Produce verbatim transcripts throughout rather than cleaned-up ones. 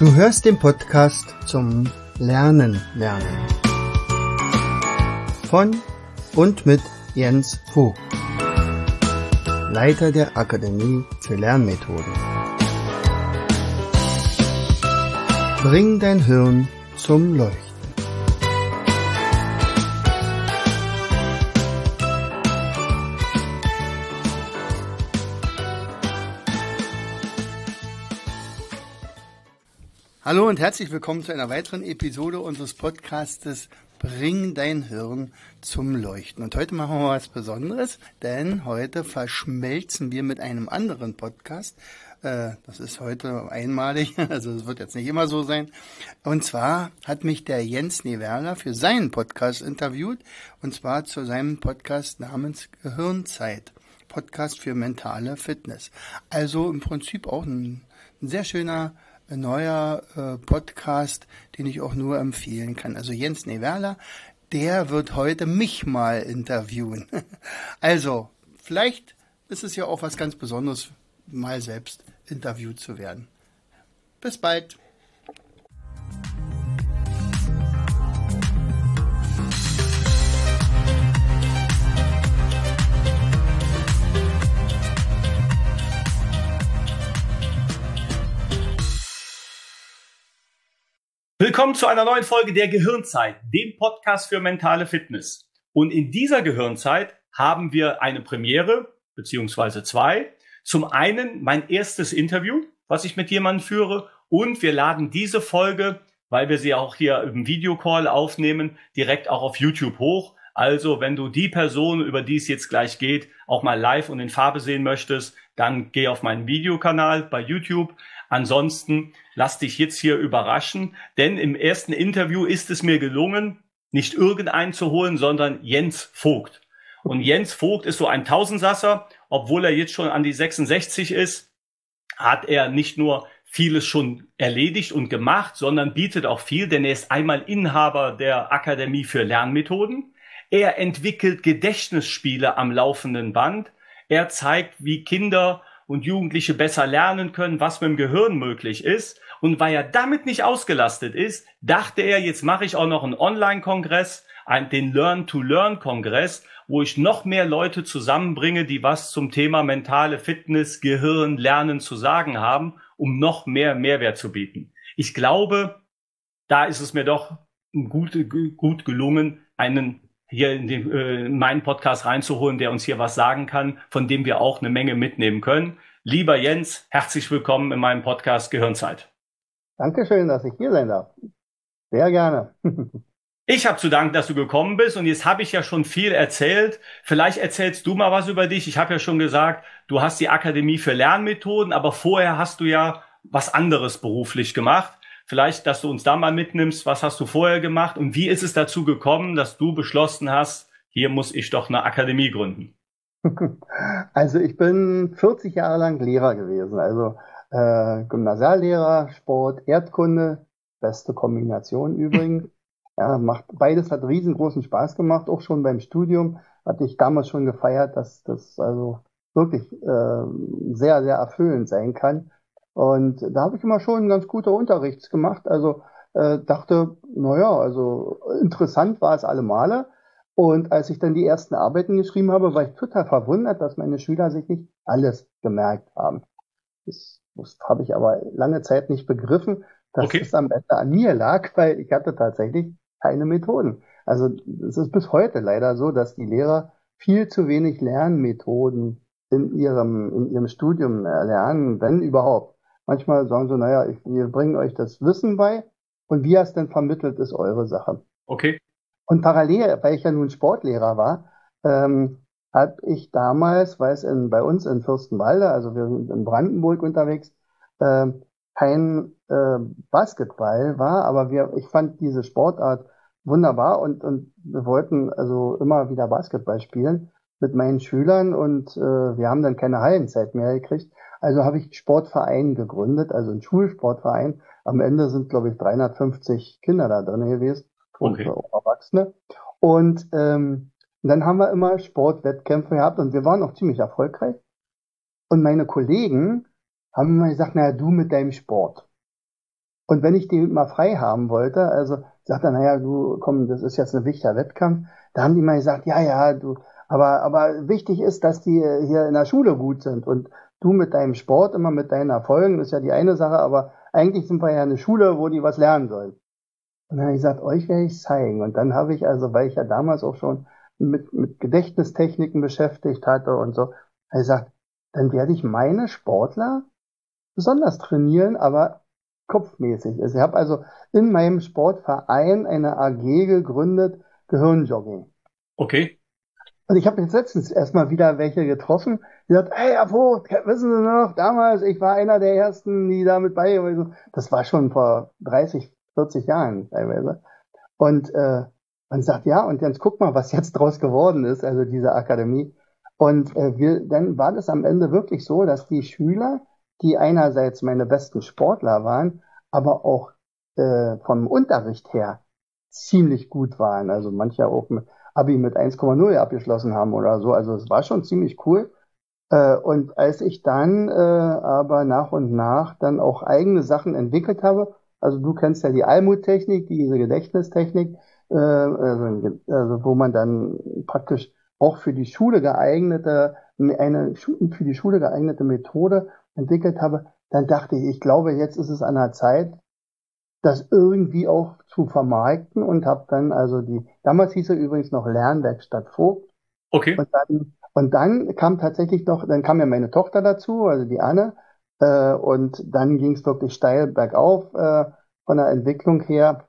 Du hörst den Podcast zum Lernen lernen von und mit Jens Vogt, Leiter der Akademie für Lernmethoden. Bring dein Hirn zum Leuchten. Hallo und herzlich willkommen zu einer weiteren Episode unseres Podcastes Bring dein Hirn zum Leuchten. Und heute machen wir was Besonderes, denn heute verschmelzen wir mit einem anderen Podcast. Das ist heute einmalig, also es wird jetzt nicht immer so sein. Und zwar hat mich der Jens Newerla für seinen Podcast interviewt, und zwar zu seinem Podcast namens Gehirnzeit, Podcast für mentale Fitness. Also im Prinzip auch ein, ein sehr schöner ein neuer äh, Podcast, den ich auch nur empfehlen kann. Also Jens Newerla, der wird heute mich mal interviewen. Also, vielleicht ist es ja auch was ganz Besonderes, mal selbst interviewt zu werden. Bis bald. Willkommen zu einer neuen Folge der Gehirnzeit, dem Podcast für mentale Fitness. Und in dieser Gehirnzeit haben wir eine Premiere, beziehungsweise zwei. Zum einen mein erstes Interview, was ich mit jemandem führe. Und wir laden diese Folge, weil wir sie auch hier im Videocall aufnehmen, direkt auch auf YouTube hoch. Also wenn du die Person, über die es jetzt gleich geht, auch mal live und in Farbe sehen möchtest, dann geh auf meinen Videokanal bei YouTube. Ansonsten lass dich jetzt hier überraschen, denn im ersten Interview ist es mir gelungen, nicht irgendeinen zu holen, sondern Jens Vogt. Und Jens Vogt ist so ein Tausendsasser, obwohl er jetzt schon an die sechsundsechzig ist, hat er nicht nur vieles schon erledigt und gemacht, sondern bietet auch viel, denn er ist einmal Inhaber der Akademie für Lernmethoden. Er entwickelt Gedächtnisspiele am laufenden Band. Er zeigt, wie Kinder und Jugendliche besser lernen können, was mit dem Gehirn möglich ist. Und weil er damit nicht ausgelastet ist, dachte er, jetzt mache ich auch noch einen Online-Kongress, den Learn-to-Learn-Kongress, wo ich noch mehr Leute zusammenbringe, die was zum Thema mentale Fitness, Gehirn, Lernen zu sagen haben, um noch mehr Mehrwert zu bieten. Ich glaube, da ist es mir doch gut, gut gelungen, einen hier in, den, äh, in meinen Podcast reinzuholen, der uns hier was sagen kann, von dem wir auch eine Menge mitnehmen können. Lieber Jens, herzlich willkommen in meinem Podcast Gehirnzeit. Dankeschön, dass ich hier sein darf. Sehr gerne. Ich habe zu danken, dass du gekommen bist, und jetzt habe ich ja schon viel erzählt. Vielleicht erzählst du mal was über dich. Ich habe ja schon gesagt, du hast die Akademie für Lernmethoden, aber vorher hast du ja was anderes beruflich gemacht. Vielleicht, dass du uns da mal mitnimmst, was hast du vorher gemacht und wie ist es dazu gekommen, dass du beschlossen hast, hier muss ich doch eine Akademie gründen? Also ich bin vierzig Jahre lang Lehrer gewesen, also äh, Gymnasiallehrer, Sport, Erdkunde, beste Kombination übrigens. Ja, macht, beides hat riesengroßen Spaß gemacht, auch schon beim Studium hatte ich damals schon gefeiert, dass das also wirklich äh, sehr, sehr erfüllend sein kann. Und da habe ich immer schon ganz gute Unterrichts gemacht. Also äh, dachte, naja, also interessant war es alle Male. Und als ich dann die ersten Arbeiten geschrieben habe, war ich total verwundert, dass meine Schüler sich nicht alles gemerkt haben. Das, das habe ich aber lange Zeit nicht begriffen, dass Okay. es am Ende an mir lag, weil ich hatte tatsächlich keine Methoden. Also es ist bis heute leider so, dass die Lehrer viel zu wenig Lernmethoden in ihrem, in ihrem Studium lernen, wenn überhaupt. Manchmal sagen sie, naja, ich, wir bringen euch das Wissen bei und wie er es denn vermittelt, ist eure Sache. Okay. Und parallel, weil ich ja nun Sportlehrer war, ähm, habe ich damals, weil es in, bei uns in Fürstenwalde, also wir sind in Brandenburg unterwegs, äh, kein äh, Basketball war, aber wir, ich fand diese Sportart wunderbar und, und wir wollten also immer wieder Basketball spielen mit meinen Schülern und äh, wir haben dann keine Hallenzeit mehr gekriegt. Also habe ich einen Sportverein gegründet, also einen Schulsportverein. Am Ende sind, glaube ich, dreihundertfünfzig Kinder da drin gewesen und Okay. auch Erwachsene. Und ähm, dann haben wir immer Sportwettkämpfe gehabt und wir waren auch ziemlich erfolgreich. Und meine Kollegen haben immer gesagt, naja, du mit deinem Sport. Und wenn ich die mal frei haben wollte, also sagt er, naja, du, komm, das ist jetzt ein wichtiger Wettkampf, da haben die mal gesagt, ja, ja, du, aber, aber wichtig ist, dass die hier in der Schule gut sind und du mit deinem Sport, immer mit deinen Erfolgen, ist ja die eine Sache, aber eigentlich sind wir ja eine Schule, wo die was lernen sollen. Und dann habe ich gesagt, euch werde ich zeigen. Und dann habe ich, also weil ich ja damals auch schon mit, mit Gedächtnistechniken beschäftigt hatte und so, habe ich gesagt, dann werde ich meine Sportler besonders trainieren, aber kopfmäßig ist. Ich habe also in meinem Sportverein eine A G gegründet, Gehirnjogging. Okay. Und ich habe jetzt letztens erstmal wieder welche getroffen, die sagt, hey, Herr Vogt, wissen Sie noch, damals, ich war einer der ersten, die damit bei, das war schon vor dreißig, vierzig Jahren teilweise. Und äh, man sagt, ja, und jetzt guck mal, was jetzt draus geworden ist, also diese Akademie. Und äh, wir, dann war das am Ende wirklich so, dass die Schüler, die einerseits meine besten Sportler waren, aber auch äh, vom Unterricht her ziemlich gut waren. Also manche auch mit Abi mit eins Komma null abgeschlossen haben oder so. Also es war schon ziemlich cool. Äh, und als ich dann äh, aber nach und nach dann auch eigene Sachen entwickelt habe, also du kennst ja die Almut-Technik, diese Gedächtnistechnik, äh, also, also wo man dann praktisch auch für die Schule geeignete, eine für die Schule geeignete Methode entwickelt habe, dann dachte ich, ich glaube, jetzt ist es an der Zeit, das irgendwie auch zu vermarkten und habe dann also die, damals hieß er übrigens noch Lernwerkstatt Vogt. Okay. Und dann, und dann kam tatsächlich noch, dann kam ja meine Tochter dazu, also die Anne, äh, und dann ging es wirklich steil bergauf äh, von der Entwicklung her.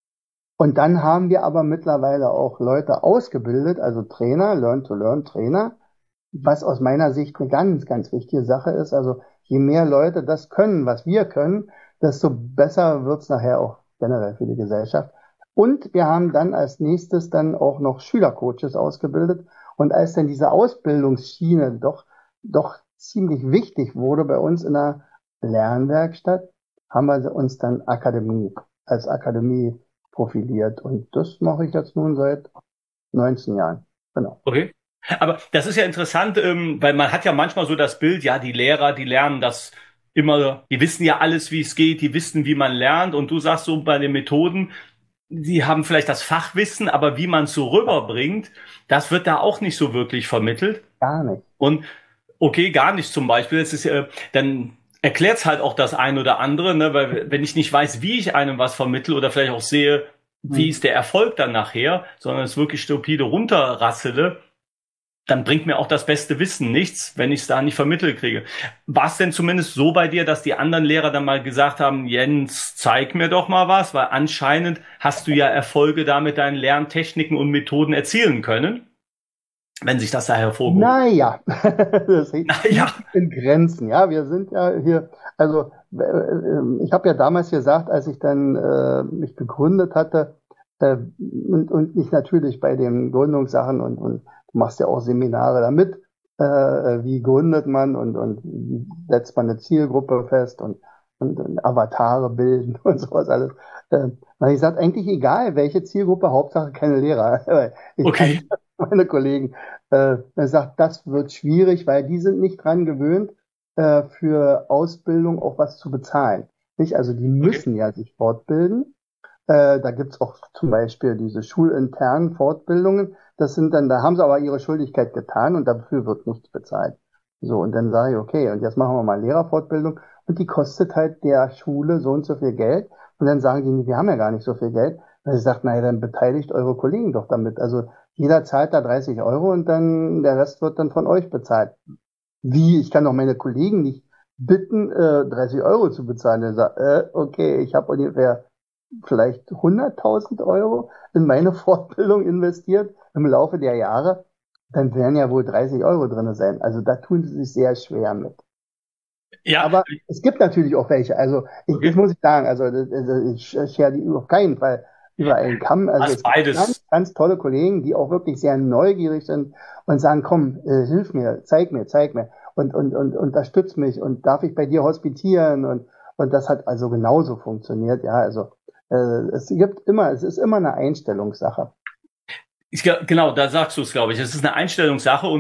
Und dann haben wir aber mittlerweile auch Leute ausgebildet, also Trainer, Learn-to-Learn-Trainer, was aus meiner Sicht eine ganz, ganz wichtige Sache ist. Also je mehr Leute das können, was wir können, desto besser wird's nachher auch generell für die Gesellschaft. Und wir haben dann als nächstes dann auch noch Schülercoaches ausgebildet. Und als dann diese Ausbildungsschiene doch, doch ziemlich wichtig wurde bei uns in der Lernwerkstatt, haben wir uns dann Akademie, als Akademie profiliert. Und das mache ich jetzt nun seit neunzehn Jahren. Genau. Okay. Aber das ist ja interessant, ähm, weil man hat ja manchmal so das Bild, ja, die Lehrer, die lernen das immer, die wissen ja alles, wie es geht, die wissen, wie man lernt. Und du sagst so bei den Methoden, die haben vielleicht das Fachwissen, aber wie man es so rüberbringt, das wird da auch nicht so wirklich vermittelt. Gar nicht. Und okay, gar nicht zum Beispiel. Es ist, äh, dann erklärt's halt auch das ein oder andere, ne? Weil wenn ich nicht weiß, wie ich einem was vermittle oder vielleicht auch sehe, wie Hm. ist der Erfolg dann nachher, sondern es wirklich stupide runterrassele, dann bringt mir auch das beste Wissen nichts, wenn ich es da nicht vermittelt kriege. War es denn zumindest so bei dir, dass die anderen Lehrer dann mal gesagt haben, Jens, zeig mir doch mal was, weil anscheinend hast du ja Erfolge da mit deinen Lerntechniken und Methoden erzielen können, wenn sich das da hervorgehoben. Naja, das liegt Naja. in Grenzen. Ja, wir sind ja hier, also äh, äh, ich habe ja damals gesagt, als ich dann äh, mich gegründet hatte, äh, und, und ich natürlich bei den Gründungssachen und, und du machst ja auch Seminare damit, äh, wie gründet man und, und wie setzt man eine Zielgruppe fest und, und, und Avatare bilden und sowas alles. Äh, na, ich sage eigentlich egal, welche Zielgruppe, Hauptsache keine Lehrer. Ich Okay. meine Kollegen, äh, er sagt, das wird schwierig, weil die sind nicht dran gewöhnt, äh, für Ausbildung auch was zu bezahlen. Nicht? Also die müssen ja sich fortbilden. Äh, da gibt's auch zum Beispiel diese schulinternen Fortbildungen. Das sind dann, da haben sie aber ihre Schuldigkeit getan und dafür wird nichts bezahlt. So, und dann sage ich, okay, und jetzt machen wir mal Lehrerfortbildung und die kostet halt der Schule so und so viel Geld. Und dann sagen die, wir haben ja gar nicht so viel Geld. Und ich sage, naja, dann beteiligt eure Kollegen doch damit. Also jeder zahlt da dreißig Euro und dann der Rest wird dann von euch bezahlt. Wie? Ich kann doch meine Kollegen nicht bitten, äh, dreißig Euro zu bezahlen. Er sagt, äh, okay, ich habe ungefähr vielleicht hunderttausend Euro in meine Fortbildung investiert im Laufe der Jahre. Dann werden ja wohl dreißig Euro drin sein. Also da tun sie sich sehr schwer mit. Ja. Aber es gibt natürlich auch welche. Also ich, Okay. das muss ich sagen. Also, also ich schere die auf keinen Fall über einen Kamm. Also Also es gibt beides. ganz, ganz tolle Kollegen, die auch wirklich sehr neugierig sind und sagen, komm, äh, hilf mir, zeig mir, zeig mir und, und, und unterstütz mich und darf ich bei dir hospitieren und, und das hat also genauso funktioniert. Ja, also äh, es gibt immer, es ist immer eine Einstellungssache. Ich, genau, da sagst du es, glaube ich. Es ist eine Einstellungssache und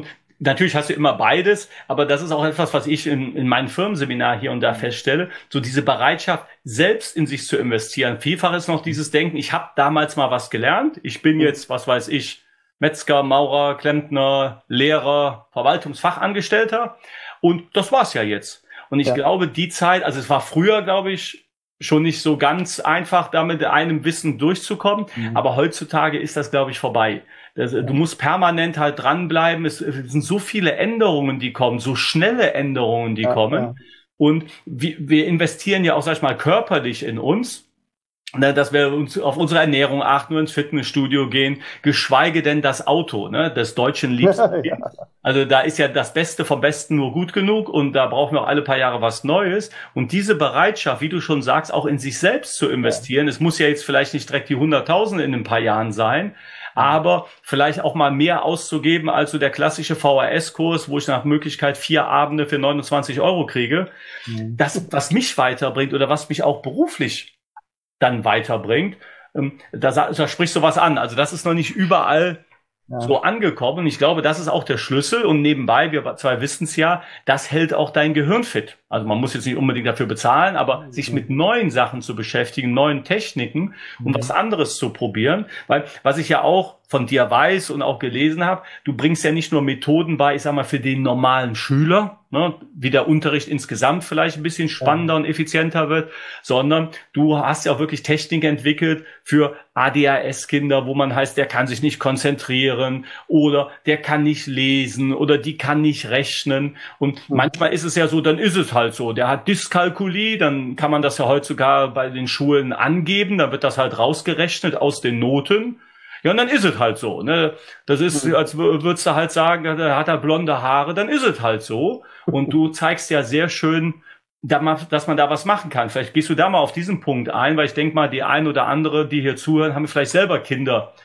Natürlich hast du immer beides, aber das ist auch etwas, was ich in, in meinem Firmenseminar hier und da feststelle. So diese Bereitschaft, selbst in sich zu investieren. Vielfach ist noch dieses Denken, ich habe damals mal was gelernt. Ich bin jetzt, was weiß ich, Metzger, Maurer, Klempner, Lehrer, Verwaltungsfachangestellter. Und das war's ja jetzt. Und ich Ja. glaube, die Zeit, also es war früher, glaube ich, schon nicht so ganz einfach, da mit einem Wissen durchzukommen. Mhm. Aber heutzutage ist das, glaube ich, vorbei. Das, du musst permanent halt dranbleiben. Es, es sind so viele Änderungen, die kommen, so schnelle Änderungen, die Ja, kommen. ja. Und wir, wir investieren ja auch, sag ich mal, körperlich in uns. Ne, dass wir uns auf unsere Ernährung achten, nur ins Fitnessstudio gehen, geschweige denn das Auto, ne, des Deutschen liebsten. Ja. Also da ist ja das Beste vom Besten nur gut genug und da brauchen wir auch alle paar Jahre was Neues. Und diese Bereitschaft, wie du schon sagst, auch in sich selbst zu investieren, es muss ja jetzt vielleicht nicht direkt die hunderttausend in ein paar Jahren sein, aber vielleicht auch mal mehr auszugeben als so der klassische V H S-Kurs, wo ich nach Möglichkeit vier Abende für neunundzwanzig Euro kriege. Mhm. Das, was mich weiterbringt oder was mich auch beruflich dann weiterbringt, ähm, da, da sprichst du was an. Also das ist noch nicht überall Ja. so angekommen. Und ich glaube, das ist auch der Schlüssel. Und nebenbei, wir zwei wissen es ja, das hält auch dein Gehirn fit. Also man muss jetzt nicht unbedingt dafür bezahlen, aber sich mit neuen Sachen zu beschäftigen, neuen Techniken und Mhm. was anderes zu probieren. Weil was ich ja auch von dir weiß und auch gelesen habe, du bringst ja nicht nur Methoden bei, ich sag mal, für den normalen Schüler, ne, wie der Unterricht insgesamt vielleicht ein bisschen spannender Ja. und effizienter wird, sondern du hast ja auch wirklich Technik entwickelt für A D H S-Kinder, wo man heißt, der kann sich nicht konzentrieren oder der kann nicht lesen oder die kann nicht rechnen. Und Mhm. manchmal ist es ja so, dann ist es halt so. Der hat Dyskalkulie, dann kann man das ja heutzutage bei den Schulen angeben, dann wird das halt rausgerechnet aus den Noten. Ja, und dann ist es halt so, ne? Das ist, Mhm. als würdest du halt sagen, da hat er blonde Haare, dann ist es halt so. Und du zeigst ja sehr schön, dass man da was machen kann. Vielleicht gehst du da mal auf diesen Punkt ein, weil ich denke mal, die ein oder andere, die hier zuhören, haben vielleicht selber Kinder,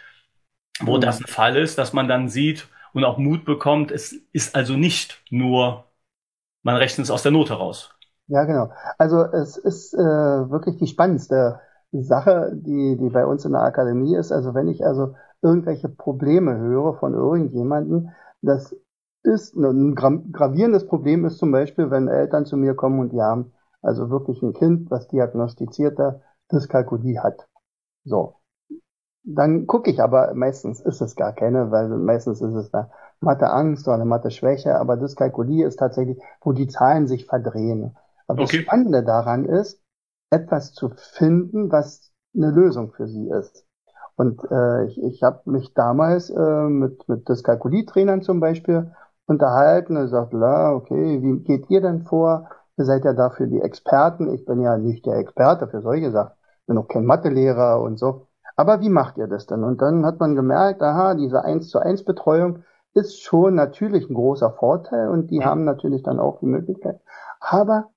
wo Mhm. das ein Fall ist, dass man dann sieht und auch Mut bekommt. Es ist also nicht nur, man rechnet es aus der Note raus. Ja, genau. Also es ist äh, wirklich die spannendste Sache, die, die bei uns in der Akademie ist. Also wenn ich also irgendwelche Probleme höre von irgendjemandem, das ist ein gra- gravierendes Problem ist zum Beispiel, wenn Eltern zu mir kommen und die haben also wirklich ein Kind, was diagnostizierter Dyskalkulie hat. So. Dann gucke ich aber, meistens ist es gar keine, weil meistens ist es eine Mathe-Angst oder eine Mathe-Schwäche, aber Dyskalkulie ist tatsächlich, wo die Zahlen sich verdrehen. Aber das Okay. Spannende daran ist, etwas zu finden, was eine Lösung für sie ist. Und äh, ich, ich habe mich damals äh, mit, mit Dyskalkulie-Trainern zum Beispiel unterhalten und gesagt, la, okay, wie geht ihr denn vor? Ihr seid ja dafür die Experten. Ich bin ja nicht der Experte für solche Sachen. Ich bin auch kein Mathelehrer und so. Aber wie macht ihr das denn? Und dann hat man gemerkt, aha, diese eins zu eins Betreuung ist schon natürlich ein großer Vorteil und die haben natürlich dann auch die Möglichkeit. Aber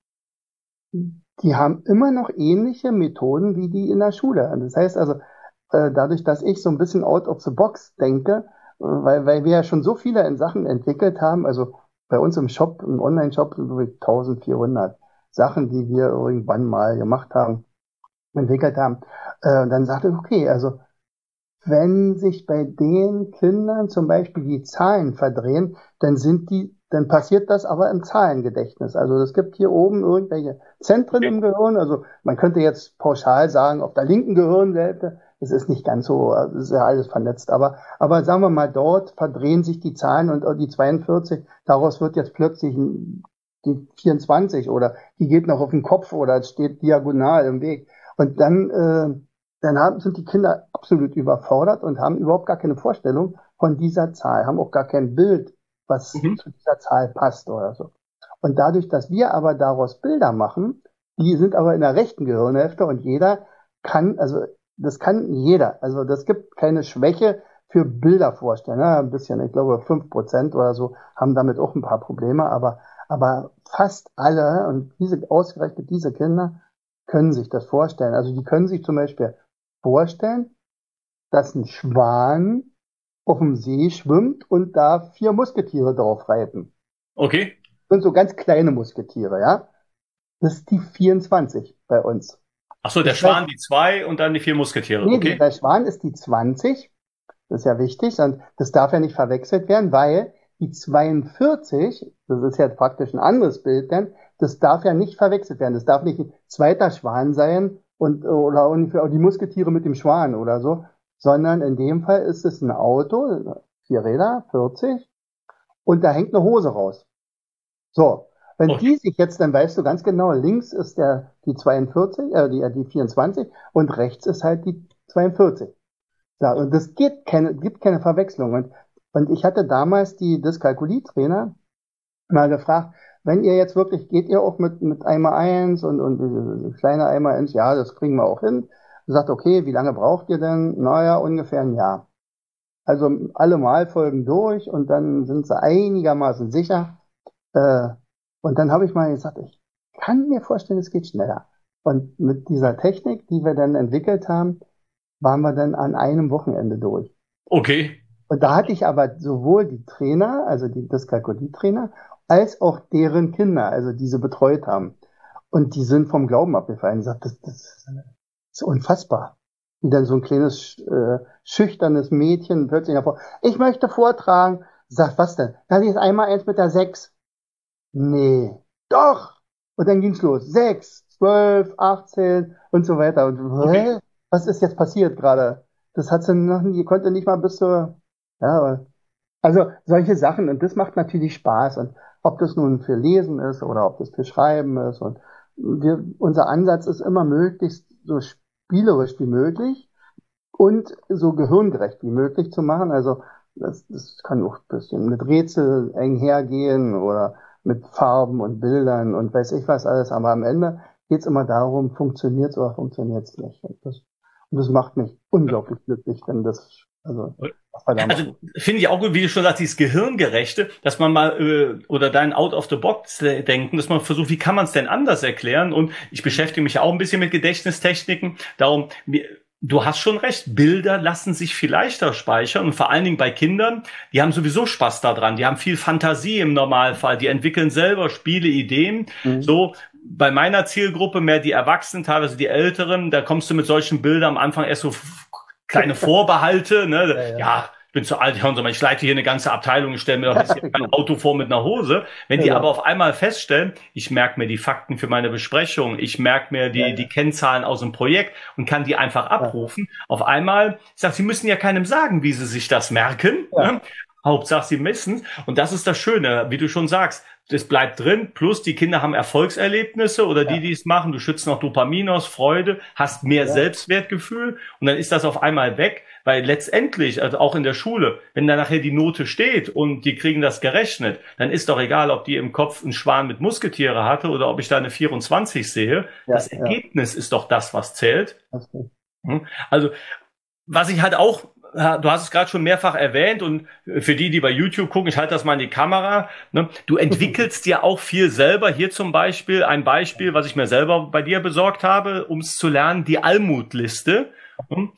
die haben immer noch ähnliche Methoden wie die in der Schule. Das heißt also, äh, dadurch, dass ich so ein bisschen out of the box denke, äh, weil, weil wir ja schon so viele in Sachen entwickelt haben, also bei uns im Shop, im Online-Shop sind wirklich eintausendvierhundert Sachen, die wir irgendwann mal gemacht haben, entwickelt haben. Äh, dann sagte ich, okay, also wenn sich bei den Kindern zum Beispiel die Zahlen verdrehen, dann sind die, dann passiert das aber im Zahlengedächtnis. Also es gibt hier oben irgendwelche Zentren im Gehirn. Also man könnte jetzt pauschal sagen, auf der linken Gehirnhälfte, das ist nicht ganz so, das ist ja alles vernetzt. Aber, aber sagen wir mal, dort verdrehen sich die Zahlen und die zweiundvierzig, daraus wird jetzt plötzlich die vierundzwanzig oder die geht noch auf den Kopf oder es steht diagonal im Weg. Und dann, äh, dann haben, sind die Kinder absolut überfordert und haben überhaupt gar keine Vorstellung von dieser Zahl, haben auch gar kein Bild, was Mhm. zu dieser Zahl passt oder so. Und dadurch, dass wir aber daraus Bilder machen, die sind aber in der rechten Gehirnhälfte und jeder kann, also das kann jeder, also das gibt keine Schwäche für Bilder vorstellen. Ja, ein bisschen, ich glaube fünf Prozent oder so haben damit auch ein paar Probleme, aber, aber fast alle und diese, ausgerechnet diese Kinder können sich das vorstellen. Also die können sich zum Beispiel vorstellen, dass ein Schwan auf dem See schwimmt und da vier Musketiere drauf reiten. Okay. Das sind so ganz kleine Musketiere, ja. Das ist die vierundzwanzig bei uns. Ach so, der Das Schwan heißt, die zwei und dann die vier Musketiere. nee, Okay. der Schwan ist die zwanzig. Das ist ja wichtig und das darf ja nicht verwechselt werden, weil die zweiundvierzig, das ist ja praktisch ein anderes Bild, denn das darf ja nicht verwechselt werden. Das darf nicht ein zweiter Schwan sein und oder ungefähr die Musketiere mit dem Schwan oder so, sondern in dem Fall ist es ein Auto, vier Räder, vierzig, und da hängt eine Hose raus. So, wenn Okay. die sich jetzt, dann weißt du ganz genau, links ist der die zweiundvierzig, äh, die, die vierundzwanzig und rechts ist halt die zweiundvierzig. Ja, und das geht keine, gibt keine Verwechslung. Und, und ich hatte damals die Dyskalkulie-Trainer mal gefragt, wenn ihr jetzt wirklich, geht ihr auch mit, mit Eimer eins und, und äh, kleine Eimer eins, ja, das kriegen wir auch hin. Sagt, okay, wie lange braucht ihr denn? Naja, ungefähr ein Jahr. Also alle Malfolgen durch und dann sind sie einigermaßen sicher. Äh, und dann habe ich mal gesagt, ich kann mir vorstellen, es geht schneller. Und mit dieser Technik, die wir dann entwickelt haben, waren wir dann an einem Wochenende durch. Okay. Und da hatte ich aber sowohl die Trainer, also die Dyskalkulie-Trainer, als auch deren Kinder, also die sie betreut haben. Und die sind vom Glauben abgefallen. Ich sagte, das, das ist unfassbar. Wie dann so ein kleines, äh, schüchternes Mädchen plötzlich hervor, ich möchte vortragen. Sagt, was denn? Dann ist einmal eins mit der sechs. Nee, doch. Und dann ging's los. Sechs, zwölf, achtzehn und so weiter. Und Okay. hä? Was ist jetzt passiert gerade? Das hat sie noch nie, konnte nicht mal bis zur, ja, also solche Sachen. Und das macht natürlich Spaß. Und ob das nun für Lesen ist oder ob das für Schreiben ist. Und wir, unser Ansatz ist immer möglichst so spielerisch wie möglich und so gehirngerecht wie möglich zu machen. Also das, das kann auch ein bisschen mit Rätsel eng hergehen oder mit Farben und Bildern und weiß ich was alles. Aber am Ende geht es immer darum, funktioniert es oder funktioniert es nicht. Und das, und das macht mich unglaublich glücklich, wenn das, also was wir da Also machen. finde ich auch gut, wie du schon sagst, dieses Gehirngerechte, dass man mal äh, oder dein Out of the Box denken, dass man versucht, wie kann man es denn anders erklären? Und ich beschäftige mich auch ein bisschen mit Gedächtnistechniken. Darum, mir, du hast schon recht, Bilder lassen sich viel leichter speichern und vor allen Dingen bei Kindern, die haben sowieso Spaß daran, die haben viel Fantasie im Normalfall, die entwickeln selber Spiele, Ideen. Mhm. So bei meiner Zielgruppe mehr die Erwachsenen, teilweise die Älteren, da kommst du mit solchen Bildern am Anfang erst so kleine Vorbehalte, ne? Ja, ja. Ja, ich bin zu alt, hören Sie mal, ich leite hier eine ganze Abteilung, ich stelle mir doch jetzt hier kein Genau. Auto vor mit einer Hose. Wenn die Genau. aber auf einmal feststellen, ich merke mir die Fakten für meine Besprechung, ich merke mir die, Ja, ja. die Kennzahlen aus dem Projekt und kann die einfach abrufen. Auf einmal, ich sage, Sie müssen ja keinem sagen, wie Sie sich das merken. Ja. Ne? Hauptsache, sie messen. Und das ist das Schöne, wie du schon sagst. Das bleibt drin. Plus, die Kinder haben Erfolgserlebnisse oder die, Ja. die es machen. Du schützt noch Dopamin aus, Freude, hast mehr Ja. Selbstwertgefühl. Und dann ist das auf einmal weg. Weil letztendlich, also auch in der Schule, wenn da nachher die Note steht und die kriegen das gerechnet, dann ist doch egal, ob die im Kopf einen Schwan mit Musketiere hatte oder ob ich da eine vierundzwanzig sehe. Ja, Das ja. Ergebnis ist doch das, was zählt. Okay. Hm? Also, was ich halt auch, du hast es gerade schon mehrfach erwähnt und für die, die bei YouTube gucken, ich halte das mal in die Kamera, ne? Du entwickelst ja auch viel selber. Hier zum Beispiel ein Beispiel, was ich mir selber bei dir besorgt habe, um es zu lernen, die Almutliste. Hm?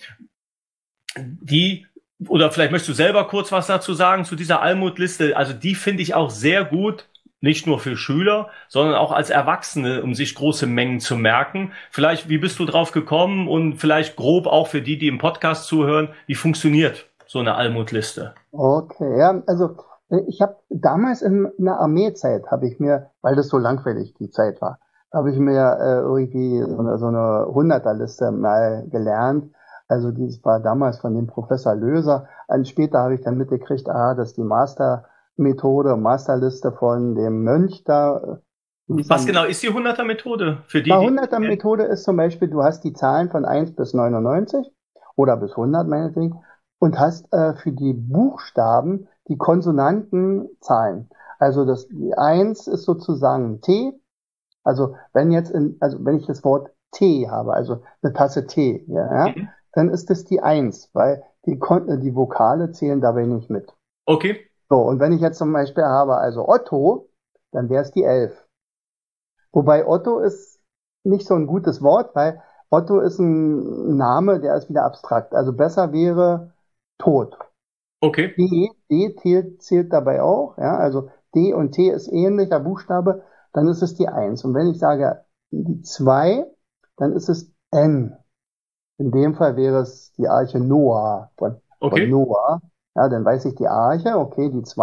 Die, oder vielleicht möchtest du selber kurz was dazu sagen zu dieser Almutliste. Also die finde ich auch sehr gut, nicht nur für Schüler, sondern auch als Erwachsene, um sich große Mengen zu merken. Vielleicht, wie bist du drauf gekommen und vielleicht grob auch für die, die im Podcast zuhören, wie funktioniert so eine Almutliste? Okay, ja, also äh, ich habe damals in, in der Armeezeit, habe ich mir, weil das so langweilig die Zeit war, habe ich mir äh, irgendwie so eine, so eine Hunderterliste mal gelernt. Also dies war damals von dem Professor Löser. Und später habe ich dann mitgekriegt, ah, das ist die Master-Methode, Masterliste von dem Mönch da. Was genau ist die hunderter-Methode für die, Die die... hunderter-Methode ist zum Beispiel, du hast die Zahlen von eins bis neunundneunzig oder bis hundert meinetwegen und hast äh, für die Buchstaben die Konsonantenzahlen. Also das die eins ist sozusagen T. Also wenn jetzt in, also wenn ich das Wort Tee habe, also eine Tasse Tee, ja, ja, Mhm. dann ist es die eins, weil die, Kon die Vokale zählen dabei nicht mit. Okay. So, und wenn ich jetzt zum Beispiel habe, also Otto, dann wäre es die elf. Wobei Otto ist nicht so ein gutes Wort, weil Otto ist ein Name, der ist wieder abstrakt. Also besser wäre Tod. Okay. D, D zählt, zählt dabei auch, ja, also D und T ist ähnlicher Buchstabe, dann ist es die eins. Und wenn ich sage die zwei, dann ist es N. In dem Fall wäre es die Arche Noah von, von Okay. Noah. Ja, dann weiß ich die Arche, okay, die zwei.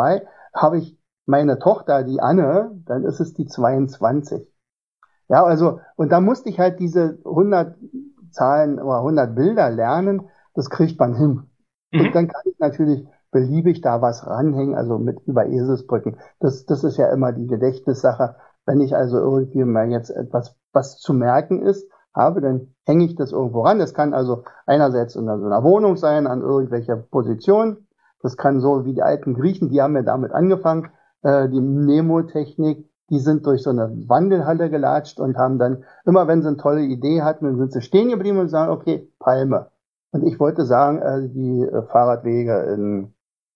Habe ich meine Tochter, die Anne, dann ist es die zweiundzwanzig. Ja, also, und da musste ich halt diese hundert Zahlen oder hundert Bilder lernen, das kriegt man hin. Mhm. Und dann kann ich natürlich beliebig da was ranhängen, also mit über Eselsbrücken. Das, das ist ja immer die Gedächtnissache. Wenn ich also irgendwie mal jetzt etwas, was zu merken ist, habe, dann hänge ich das irgendwo ran. Das kann also einerseits in so einer Wohnung sein, an irgendwelcher Position. Das kann so wie die alten Griechen, die haben ja damit angefangen, äh, die Mnemotechnik, die sind durch so eine Wandelhalle gelatscht und haben dann, immer wenn sie eine tolle Idee hatten, dann sind sie stehen geblieben und sagen, okay, Palme. Und ich wollte sagen, äh, die äh, Fahrradwege in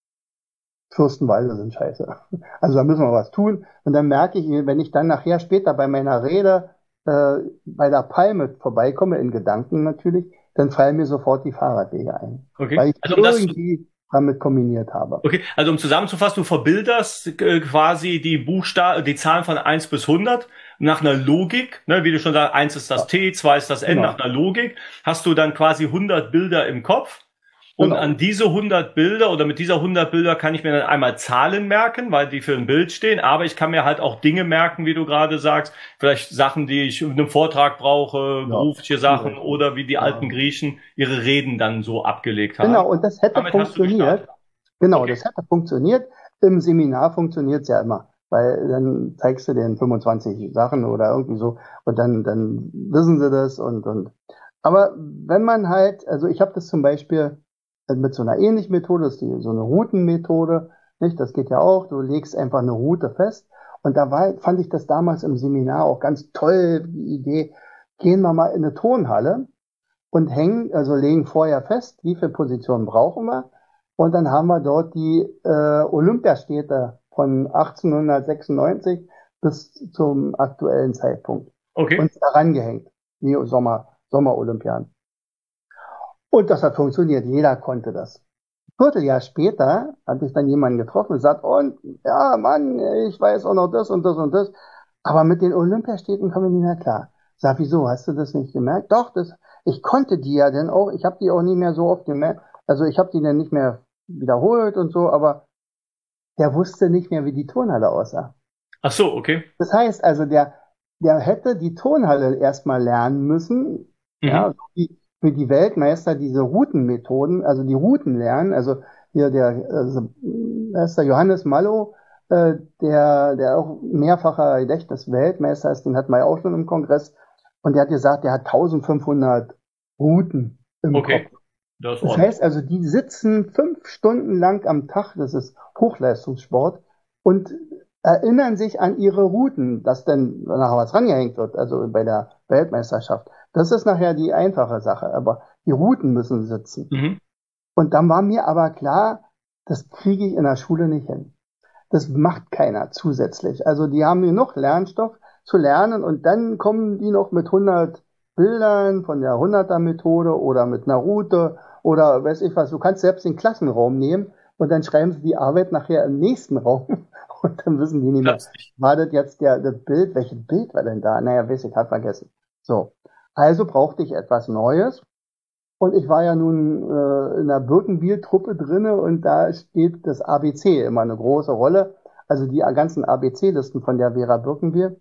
Fürstenwalde sind scheiße. Also da müssen wir was tun. Und dann merke ich, wenn ich dann nachher später bei meiner Rede äh, bei der Palme vorbeikomme, in Gedanken natürlich, dann fallen mir sofort die Fahrradwege ein. Okay. Weil ich Also um das irgendwie damit kombiniert habe. Okay, also um zusammenzufassen, du verbilderst äh, quasi die Buchstaben, die Zahlen von eins bis hundert nach einer Logik, ne, wie du schon sagst, eins ist das Ja. T, zwei ist das N, Genau. nach einer Logik hast du dann quasi hundert Bilder im Kopf. Und Genau. an diese hundert Bilder oder mit dieser hundert Bilder kann ich mir dann einmal Zahlen merken, weil die für ein Bild stehen, aber ich kann mir halt auch Dinge merken, wie du gerade sagst, vielleicht Sachen, die ich in einem Vortrag brauche, Ja, berufliche Sachen zum oder wie die Ja. alten Griechen ihre Reden dann so abgelegt haben. Genau, und das hätte Damit hast du funktioniert. gestartet. Genau, Okay. das hätte funktioniert. Im Seminar funktioniert es ja immer, weil dann zeigst du denen fünfundzwanzig Sachen oder irgendwie so und dann, dann wissen sie das und, und. Aber wenn man halt, also ich habe das zum Beispiel mit so einer ähnlichen Methode, das ist die, so eine Routenmethode, nicht? Das geht ja auch, du legst einfach eine Route fest. Und da war, fand ich das damals im Seminar auch ganz toll, die Idee, gehen wir mal in eine Turnhalle und hängen, also legen vorher fest, wie viele Positionen brauchen wir. Und dann haben wir dort die äh, Olympiastädte von achtzehnhundertsechsundneunzig bis zum aktuellen Zeitpunkt. Okay. Und daran gehängt, die Sommer, Sommerolympiaden. Und das hat funktioniert, jeder konnte das. Ein Vierteljahr später hatte ich dann jemanden getroffen und gesagt, und ja, Mann, ich weiß auch noch das und das und das. Aber mit den Olympiastädten kommen wir nicht mehr klar. Sag, wieso, hast du das nicht gemerkt? Doch, das, ich konnte die ja dann auch, ich habe die auch nicht mehr so oft gemerkt. Also ich habe die dann nicht mehr wiederholt und so, aber der wusste nicht mehr, wie die Turnhalle aussah. Ach so, okay. Das heißt also, der, der hätte die Turnhalle erstmal lernen müssen, Mhm. ja, so wie für die Weltmeister diese Routenmethoden, also die Routen lernen, also hier der, also, da ist der Johannes Mallow, äh, der, der auch mehrfacher Gedächtnis-Weltmeister ist, den hatten wir ja auch schon im Kongress, und der hat gesagt, der hat eintausendfünfhundert Routen im Okay. Kopf. Das ist Das ordentlich. heißt also, die sitzen fünf Stunden lang am Tag, das ist Hochleistungssport, und erinnern sich an ihre Routen, dass dann nachher was rangehängt wird, also bei der Weltmeisterschaft. Das ist nachher die einfache Sache, aber die Routen müssen sitzen. Mhm. Und dann war mir aber klar, das kriege ich in der Schule nicht hin. Das macht keiner zusätzlich. Also die haben genug Lernstoff zu lernen und dann kommen die noch mit hundert Bildern von der hunderter-Methode oder mit einer Route oder weiß ich was. Du kannst selbst den Klassenraum nehmen und dann schreiben sie die Arbeit nachher im nächsten Raum und dann wissen die nicht mehr, Plötzlich. war das jetzt der, das Bild, welches Bild war denn da? Naja, weiß ich, hab vergessen. So, also brauchte ich etwas Neues. Und ich war ja nun äh, in der Birkenbiel-Truppe drinne und da steht das A B C immer eine große Rolle. Also die ganzen A B C-Listen von der Vera Birkenbiel.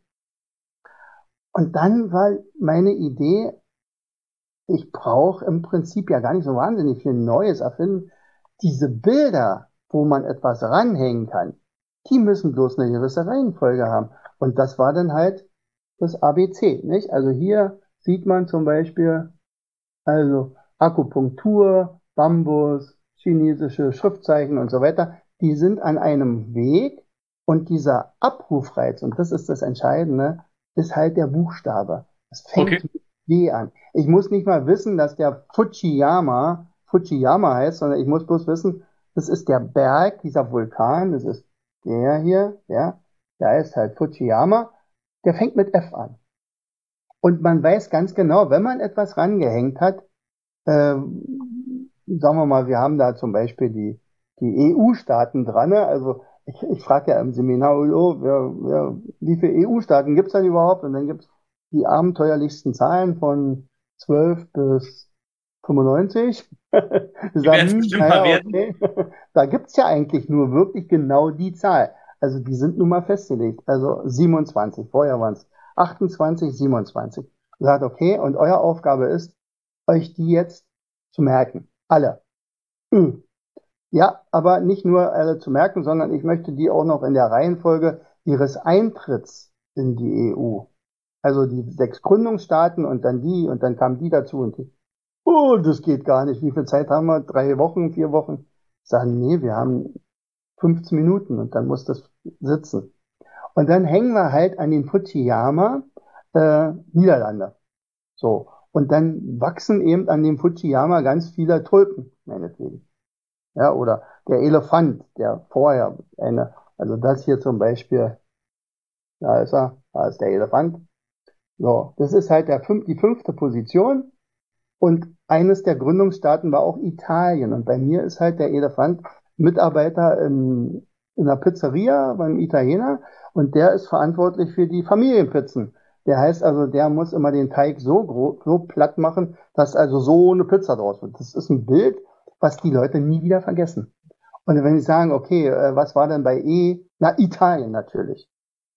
Und dann war meine Idee, ich brauche im Prinzip ja gar nicht so wahnsinnig viel Neues erfinden. Diese Bilder, wo man etwas ranhängen kann, die müssen bloß eine gewisse Reihenfolge haben. Und das war dann halt das A B C, nicht? Also hier sieht man zum Beispiel, also Akupunktur, Bambus, chinesische Schriftzeichen und so weiter, die sind an einem Weg und dieser Abrufreiz, und das ist das Entscheidende, ist halt der Buchstabe. Es fängt Okay. mit W an. Ich muss nicht mal wissen, dass der Fujiyama Fujiyama heißt, sondern ich muss bloß wissen, das ist der Berg, dieser Vulkan, das ist der hier, ja, der heißt halt Fujiyama, der fängt mit F an. Und man weiß ganz genau, wenn man etwas rangehängt hat, äh, sagen wir mal, wir haben da zum Beispiel die, die E U-Staaten dran, ne? Also ich, ich frage ja im Seminar, oh, wer, wer, wie viele E U-Staaten gibt's denn überhaupt? Und dann gibt's die abenteuerlichsten Zahlen von zwölf bis fünfundneunzig. Die werden es bestimmt mal werden. Okay. Da gibt's ja eigentlich nur wirklich genau die Zahl. Also die sind nun mal festgelegt. Also siebenundzwanzig, vorher waren es achtundzwanzig, siebenundzwanzig. Sagt, okay, und eure Aufgabe ist, euch die jetzt zu merken. Alle. Hm. Ja, aber nicht nur alle zu merken, sondern ich möchte die auch noch in der Reihenfolge ihres Eintritts in die E U. Also die sechs Gründungsstaaten und dann die und dann kamen die dazu und die. Oh, das geht gar nicht. Wie viel Zeit haben wir? Drei Wochen, vier Wochen? Sagen, nee, wir haben fünfzehn Minuten und dann muss das sitzen. Und dann hängen wir halt an den Fujiyama äh, Niederlande. So. Und dann wachsen eben an dem Fujiyama ganz viele Tulpen, meinetwegen. Ja, oder der Elefant, der vorher eine, also das hier zum Beispiel, da ist er, da ist der Elefant. So, das ist halt der fünf, die fünfte Position. Und eines der Gründungsstaaten war auch Italien. Und bei mir ist halt der Elefant Mitarbeiter in, in einer Pizzeria beim Italiener. Und der ist verantwortlich für die Familienpizzen. Der heißt also, der muss immer den Teig so grob, so platt machen, dass also so eine Pizza draus wird. Das ist ein Bild, was die Leute nie wieder vergessen. Und wenn sie sagen, okay, was war denn bei E? Na, Italien natürlich.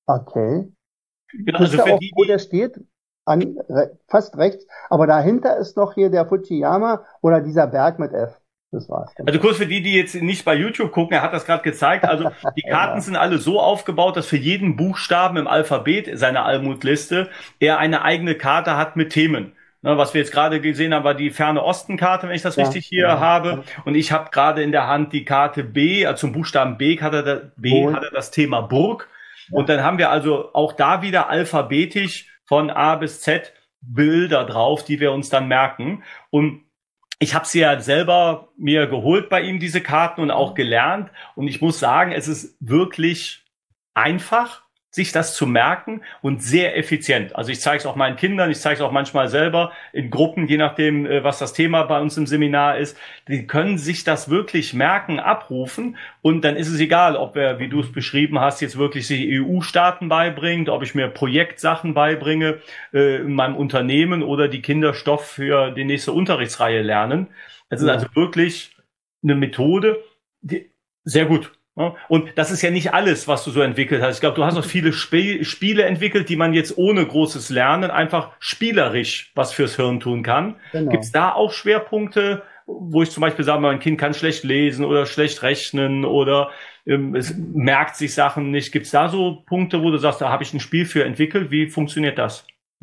Okay. Genau, Wisst also ihr für auch, die, wo der steht? An, re, fast rechts. Aber dahinter ist noch hier der Fujiyama oder dieser Berg mit F. Das war's. Also kurz für die, die jetzt nicht bei YouTube gucken, er hat das gerade gezeigt. Also die Karten sind alle so aufgebaut, dass für jeden Buchstaben im Alphabet seiner Almutliste er eine eigene Karte hat mit Themen. Ne, was wir jetzt gerade gesehen haben, war die Ferne Osten-Karte, wenn ich das ja, richtig hier ja. habe. Und ich habe gerade in der Hand die Karte B, also zum Buchstaben B hat er, B hat er das Thema Burg. Ja. Und dann haben wir also auch da wieder alphabetisch von A bis Z Bilder drauf, die wir uns dann merken. Und ich habe sie ja selber mir geholt bei ihm, diese Karten, und auch gelernt. Und ich muss sagen, es ist wirklich einfach, sich das zu merken und sehr effizient. Also ich zeige es auch meinen Kindern, ich zeige es auch manchmal selber in Gruppen, je nachdem, was das Thema bei uns im Seminar ist. Die können sich das wirklich merken, abrufen, und dann ist es egal, ob er, wie du es beschrieben hast, jetzt wirklich die E U-Staaten beibringt, ob ich mir Projektsachen beibringe äh, in meinem Unternehmen oder die Kinder Stoff für die nächste Unterrichtsreihe lernen. Das ist ja. also wirklich eine Methode, die sehr gut. Und das ist ja nicht alles, was du so entwickelt hast. Ich glaube, du hast auch viele Sp- Spiele entwickelt, die man jetzt ohne großes Lernen einfach spielerisch was fürs Hirn tun kann. Genau. Gibt es da auch Schwerpunkte, wo ich zum Beispiel sage, mein Kind kann schlecht lesen oder schlecht rechnen oder ähm, es merkt sich Sachen nicht. Gibt es da so Punkte, wo du sagst, da habe ich ein Spiel für entwickelt? Wie funktioniert das?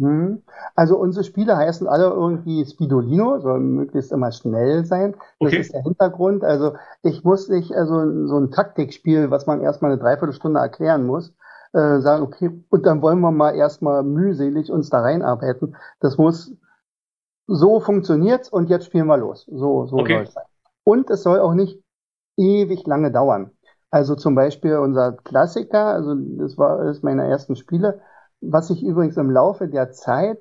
Also unsere Spiele heißen alle irgendwie Spidolino, soll möglichst immer schnell sein. Das okay. ist der Hintergrund. Also ich muss nicht also so ein Taktikspiel, was man erstmal eine Dreiviertelstunde erklären muss, äh, sagen, okay, und dann wollen wir mal erstmal mühselig uns da reinarbeiten. Das muss, so funktioniert's und jetzt spielen wir los. So, so okay. soll es sein. Und es soll auch nicht ewig lange dauern. Also zum Beispiel unser Klassiker, also das war das meine ersten Spiele, was sich übrigens im Laufe der Zeit,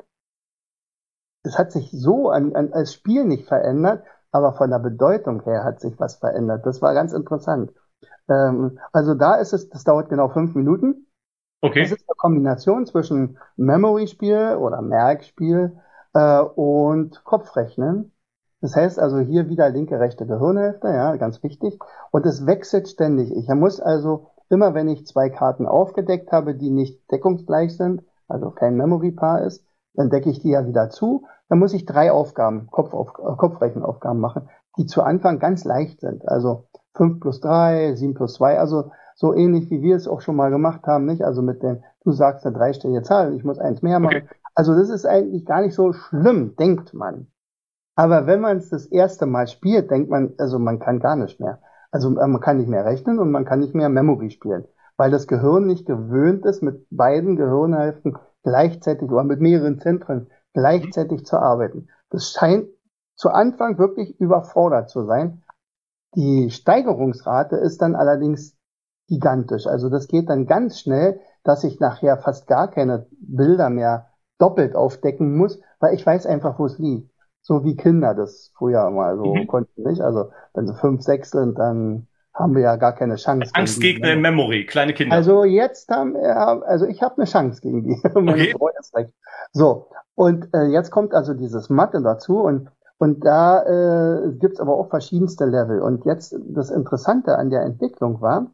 es hat sich so an, an, als Spiel nicht verändert, aber von der Bedeutung her hat sich was verändert. Das war ganz interessant. Ähm, also da ist es, das dauert genau fünf Minuten. Okay. Das ist eine Kombination zwischen Memory-Spiel oder Merkspiel äh, und Kopfrechnen. Das heißt also hier wieder linke, rechte Gehirnhälfte, ja, ganz wichtig. Und es wechselt ständig. Ich muss also immer, wenn ich zwei Karten aufgedeckt habe, die nicht deckungsgleich sind, also kein Memory-Paar ist, dann decke ich die ja wieder zu. Dann muss ich drei Aufgaben, Kopfauf, Kopfrechenaufgaben machen, die zu Anfang ganz leicht sind. Also fünf plus drei, sieben plus zwei, also so ähnlich wie wir es auch schon mal gemacht haben, nicht? Also mit dem, du sagst eine dreistellige Zahl, ich muss eins mehr machen. Okay. Also das ist eigentlich gar nicht so schlimm, denkt man. Aber wenn man es das erste Mal spielt, denkt man, also man kann gar nicht mehr. Also man kann nicht mehr rechnen und man kann nicht mehr Memory spielen, weil das Gehirn nicht gewöhnt ist, mit beiden Gehirnhälften gleichzeitig oder mit mehreren Zentren gleichzeitig zu arbeiten. Das scheint zu Anfang wirklich überfordert zu sein. Die Steigerungsrate ist dann allerdings gigantisch. Also das geht dann ganz schnell, dass ich nachher fast gar keine Bilder mehr doppelt aufdecken muss, weil ich weiß einfach, wo es liegt. So wie Kinder das früher mal so mhm. konnten, nicht? Also wenn sie fünf, sechs sind, dann haben wir ja gar keine Chance. Angstgegner in Memory, kleine Kinder. Also jetzt haben wir, also ich habe eine Chance gegen die. Meine okay. Frau ist recht. So, und äh, jetzt kommt also dieses Mathe dazu und Und da äh, gibt's aber auch verschiedenste Level. Und jetzt das Interessante an der Entwicklung war,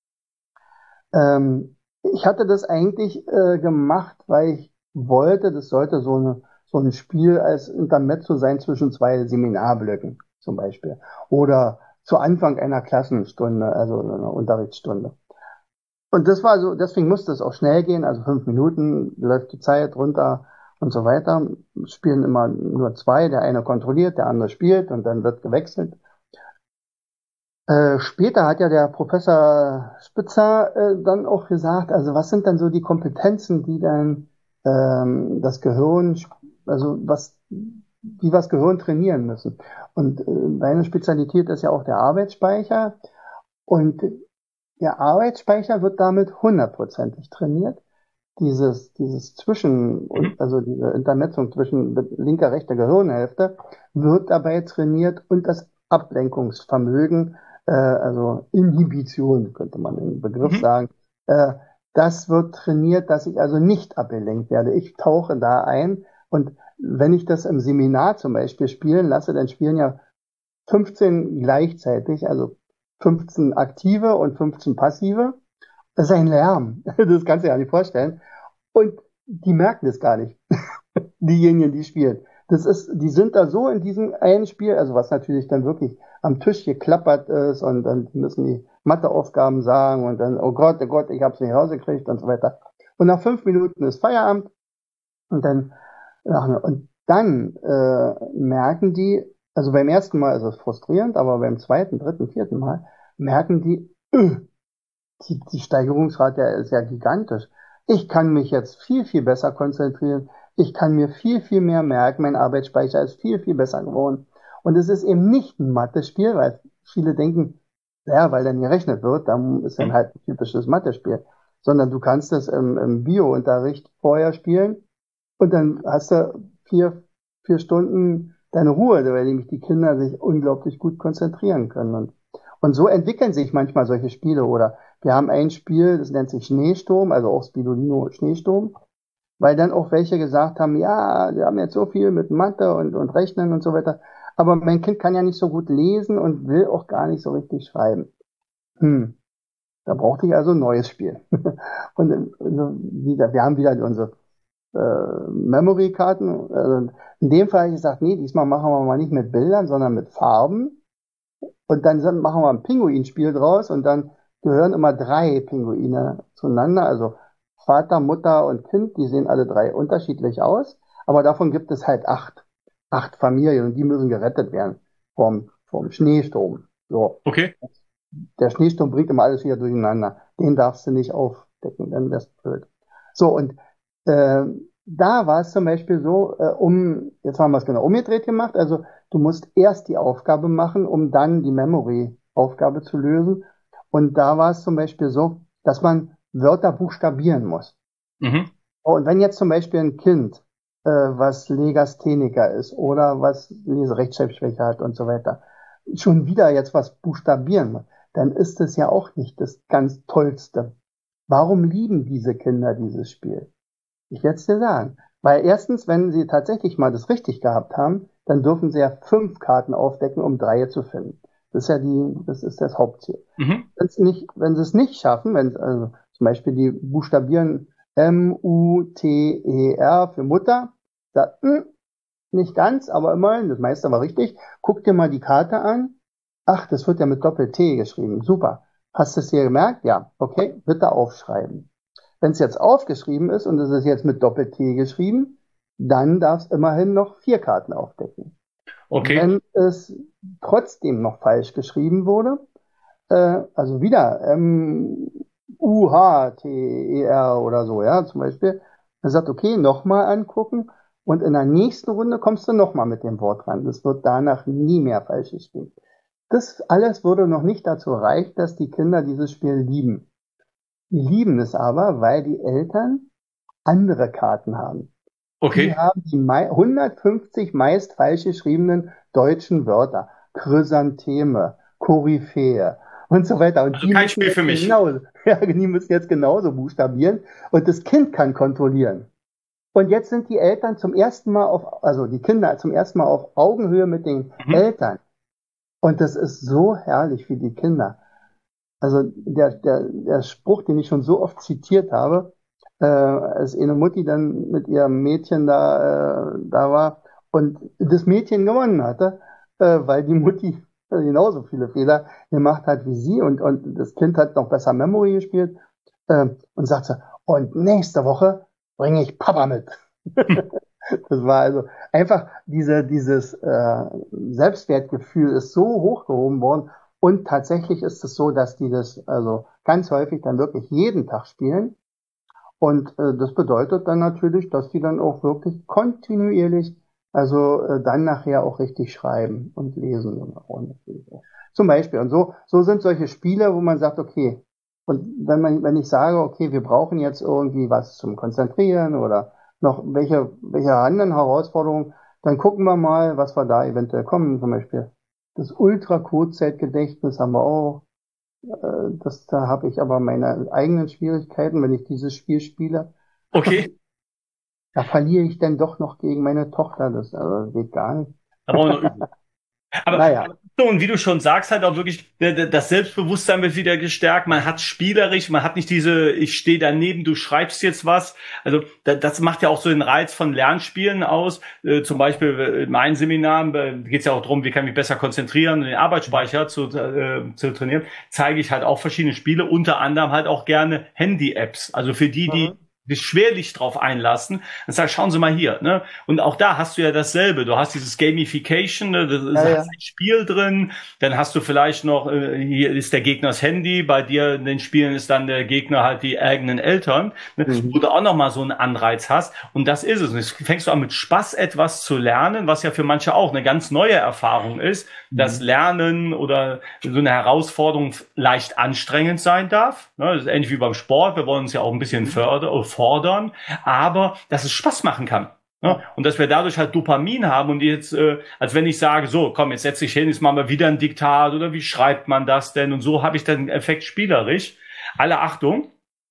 ähm, ich hatte das eigentlich äh, gemacht, weil ich wollte, das sollte so, eine, so ein Spiel als Intermezzo sein zwischen zwei Seminarblöcken zum Beispiel. Oder zu Anfang einer Klassenstunde, also einer Unterrichtsstunde. Und das war so, deswegen musste es auch schnell gehen, also fünf Minuten läuft die Zeit runter und so weiter. Spielen immer nur zwei, der eine kontrolliert, der andere spielt und dann wird gewechselt. Äh, später hat ja der Professor Spitzer äh, dann auch gesagt, also was sind dann so die Kompetenzen, die dann ähm, das Gehirn, also was, die was Gehirn trainieren müssen. Und äh, seine Spezialität ist ja auch der Arbeitsspeicher. Und der Arbeitsspeicher wird damit hundertprozentig trainiert. Dieses, dieses Zwischen, Mhm. also diese Internetzung zwischen linker, rechter Gehirnhälfte wird dabei trainiert und das Ablenkungsvermögen, äh, also Inhibition, könnte man im Begriff Mhm. sagen, äh, das wird trainiert, dass ich also nicht abgelenkt werde. Ich tauche da ein und wenn ich das im Seminar zum Beispiel spielen lasse, dann spielen ja fünfzehn gleichzeitig, also fünfzehn aktive und fünfzehn passive. Das ist ein Lärm. Das kannst du dir ja nicht vorstellen. Und die merken das gar nicht, diejenigen, die spielen. Das ist, die sind da so in diesem einen Spiel, also was natürlich dann wirklich am Tisch geklappert ist und dann müssen die Matheaufgaben sagen und dann, oh Gott, oh Gott, ich hab's nicht rausgekriegt und so weiter. Und nach fünf Minuten ist Feierabend und dann, und dann äh, merken die, also beim ersten Mal ist es frustrierend, aber beim zweiten, dritten, vierten Mal merken die, öh, die, die Steigerungsrate ist ja gigantisch. Ich kann mich jetzt viel, viel besser konzentrieren. Ich kann mir viel, viel mehr merken. Mein Arbeitsspeicher ist viel, viel besser geworden. Und es ist eben nicht ein Mathe-Spiel, weil viele denken, ja, weil dann gerechnet wird, dann ist dann Mhm. halt ein typisches Mathe-Spiel. Sondern du kannst es im, im Bio-Unterricht vorher spielen und dann hast du vier, vier Stunden deine Ruhe, weil nämlich die Kinder sich unglaublich gut konzentrieren können. Und, und so entwickeln sich manchmal solche Spiele. Oder wir haben ein Spiel, das nennt sich Schneesturm, also auch Spirulino Schneesturm, weil dann auch welche gesagt haben, ja, wir haben jetzt so viel mit Mathe und, und Rechnen und so weiter. Aber mein Kind kann ja nicht so gut lesen und will auch gar nicht so richtig schreiben. Hm, da brauchte ich also ein neues Spiel. Und also wieder, wir haben wieder unsere äh, Memory-Karten. Also in dem Fall habe ich gesagt, nee, diesmal machen wir mal nicht mit Bildern, sondern mit Farben. Und dann sind- machen wir ein Pinguinspiel draus und dann gehören immer drei Pinguine zueinander. Also Vater, Mutter und Kind, die sehen alle drei unterschiedlich aus. Aber davon gibt es halt acht. Acht Familien und die müssen gerettet werden vom, vom Schneesturm. So. Okay. Der Schneesturm bringt immer alles wieder durcheinander. Den darfst du nicht aufdecken, dann wär's blöd. So, und äh, da war es zum Beispiel so, äh, um, jetzt haben wir es genau umgedreht gemacht, also du musst erst die Aufgabe machen, um dann die Memory-Aufgabe zu lösen. Und da war es zum Beispiel so, dass man Wörter buchstabieren muss. Mhm. Oh, und wenn jetzt zum Beispiel ein Kind, äh, was Legastheniker ist oder was Leserechtschreibschwäche hat und so weiter, schon wieder jetzt was buchstabieren muss, dann ist es ja auch nicht das ganz Tollste. Warum lieben diese Kinder dieses Spiel? Ich werde es dir sagen. Weil erstens, wenn sie tatsächlich mal das richtig gehabt haben, dann dürfen sie ja fünf Karten aufdecken, um drei zu finden. Das ist ja die, das ist das Hauptziel. Mhm. Wenn's nicht, wenn sie es nicht schaffen, wenn also zum Beispiel die buchstabieren M U T E R für Mutter, da, hm, nicht ganz, aber immerhin, das meiste war richtig. Guck dir mal die Karte an. Ach, das wird ja mit Doppel-T geschrieben. Super. Hast du es dir gemerkt? Ja. Okay, bitte aufschreiben. Wenn es jetzt aufgeschrieben ist und es ist jetzt mit Doppel-T geschrieben, dann darf es immerhin noch vier Karten aufdecken. Okay. Wenn es trotzdem noch falsch geschrieben wurde, äh, also wieder M U H T E R oder so, ja, zum Beispiel, dann sagt, okay, nochmal angucken und in der nächsten Runde kommst du nochmal mit dem Wort ran. Das wird danach nie mehr falsch geschrieben. Das alles würde noch nicht dazu reichen, dass die Kinder dieses Spiel lieben. Die lieben es aber, weil die Eltern andere Karten haben. Die Okay. haben die mei- hundertfünfzig meist falsch geschriebenen deutschen Wörter. Chrysantheme, Koryphäe und so weiter. Und Also die kein müssen Spiel jetzt für mich. genauso, ja, die müssen jetzt genauso buchstabieren und das Kind kann kontrollieren. Und jetzt sind die Eltern zum ersten Mal auf, also die Kinder zum ersten Mal auf Augenhöhe mit den mhm. Eltern. Und das ist so herrlich für die Kinder. Also der, der, der Spruch, den ich schon so oft zitiert habe, äh, als eine Mutti dann mit ihrem Mädchen da, äh, da war und das Mädchen gewonnen hatte, äh, weil die Mutti genauso viele Fehler gemacht hat wie sie und, und das Kind hat noch besser Memory gespielt äh, und sagt so, und nächste Woche bringe ich Papa mit. Das war also einfach diese, dieses äh, Selbstwertgefühl ist so hochgehoben worden und tatsächlich ist es so, dass die das also ganz häufig dann wirklich jeden Tag spielen und äh, das bedeutet dann natürlich, dass die dann auch wirklich kontinuierlich also äh, dann nachher auch richtig schreiben und lesen. Und zum Beispiel. Und so, so sind solche Spiele, wo man sagt, okay, und wenn man, wenn ich sage, okay, wir brauchen jetzt irgendwie was zum Konzentrieren oder noch welche, welche anderen Herausforderungen, dann gucken wir mal, was wir da eventuell kommen. Zum Beispiel das Ultra-Kurzzeitgedächtnis haben wir auch. Äh, das, da habe ich aber meine eigenen Schwierigkeiten, wenn ich dieses Spiel spiele. Okay. Da verliere ich dann doch noch gegen meine Tochter. Das also, geht gar nicht. Aber, aber naja. Und wie du schon sagst, halt auch wirklich, das Selbstbewusstsein wird wieder gestärkt. Man hat spielerisch, man hat nicht diese, ich stehe daneben, du schreibst jetzt was. Also das macht ja auch so den Reiz von Lernspielen aus. Äh, zum Beispiel in meinen Seminaren äh, geht es ja auch darum, wie kann ich mich besser konzentrieren und den Arbeitsspeicher zu, äh, zu trainieren. Zeige ich halt auch verschiedene Spiele, unter anderem halt auch gerne Handy-Apps. Also für die, die mhm. sich schwerlich drauf einlassen, dann sag, schauen Sie mal hier, ne? Und auch da hast du ja dasselbe. Du hast dieses Gamification, ne? Das ist ja, ja. ein Spiel drin, dann hast du vielleicht noch, äh, hier ist der Gegner das Handy, bei dir in den Spielen ist dann der Gegner halt die eigenen Eltern, ne? Mhm. Wo du auch nochmal so einen Anreiz hast. Und das ist es. Und jetzt fängst du an mit Spaß etwas zu lernen, was ja für manche auch eine ganz neue Erfahrung ist, mhm. dass Lernen oder so eine Herausforderung leicht anstrengend sein darf. Ne? Das ist ähnlich wie beim Sport. Wir wollen uns ja auch ein bisschen fördern, fordern, aber dass es Spaß machen kann. Ja, und dass wir dadurch halt Dopamin haben und jetzt, äh, als wenn ich sage, so, komm, jetzt setz dich hin, jetzt machen wir wieder ein Diktat oder wie schreibt man das denn? Und so habe ich dann den Effekt spielerisch. Alle Achtung.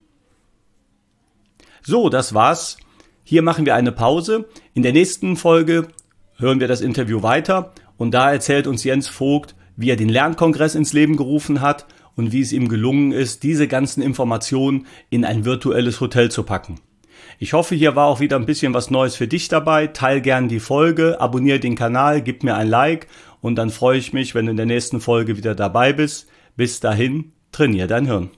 So, das war's. Hier machen wir eine Pause. In der nächsten Folge hören wir das Interview weiter und da erzählt uns Jens Vogt, wie er den Lernkongress ins Leben gerufen hat und wie es ihm gelungen ist, diese ganzen Informationen in ein virtuelles Hotel zu packen. Ich hoffe, hier war auch wieder ein bisschen was Neues für dich dabei. Teil gern die Folge, abonniere den Kanal, gib mir ein Like und dann freue ich mich, wenn du in der nächsten Folge wieder dabei bist. Bis dahin, trainier dein Hirn.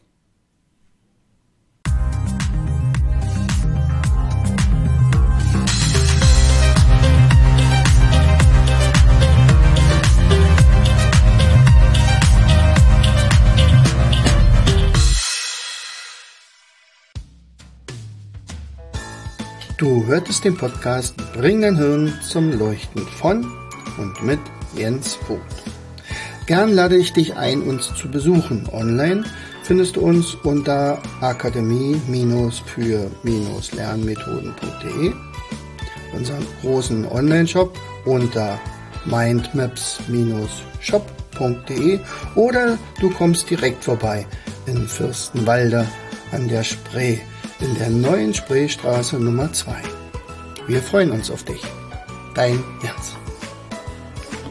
Du hörtest den Podcast Bring dein Hirn zum Leuchten von und mit Jens Vogt. Gern lade ich dich ein, uns zu besuchen. Online findest du uns unter akademie für lernmethoden punkt de, unseren großen Online-Shop unter mindmaps shop punkt de oder du kommst direkt vorbei in Fürstenwalde an der Spree, in der neuen Spreestraße Nummer zwei. Wir freuen uns auf dich. Dein Jens.